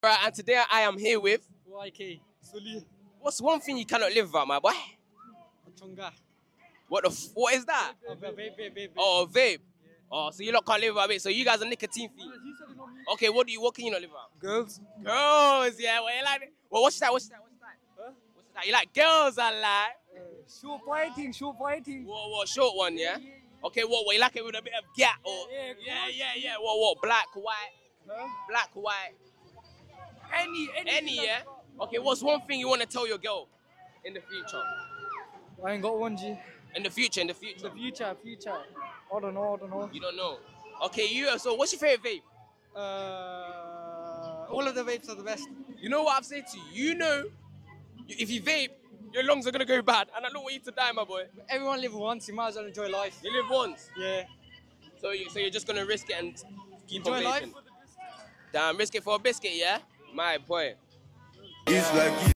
Right, and today I am here with. YK. Suli. What's one thing you cannot live without, my boy? Chonga. What is that? Vape. Oh, vape. Oh, so you lot can't live without it. So you guys are nicotine fiends. Okay, what can you not live without? Girls. Girls, yeah. Well, you like it? Well, what's that? Huh? What's that? You like girls, I like. Short fighting. What? Short one, yeah. Okay, what? You like it with a bit of gap or? Yeah. What? Black, white. Huh? Black, white. Any. Yeah. Okay, what's one thing you want to tell your girl in the future? I ain't got one, G. In the future. The future. I don't know. You don't know. Okay, so what's your favorite vape? All of the vapes are the best. You know what I've said to you? You know, if you vape, your lungs are gonna go bad, and I don't want you to die, my boy. Everyone live once, you might as well enjoy life. You live once, Yeah. so you're just gonna risk it and keep Enjoy on life. vaping. Damn, risk it for a biscuit, yeah? My boy. It's like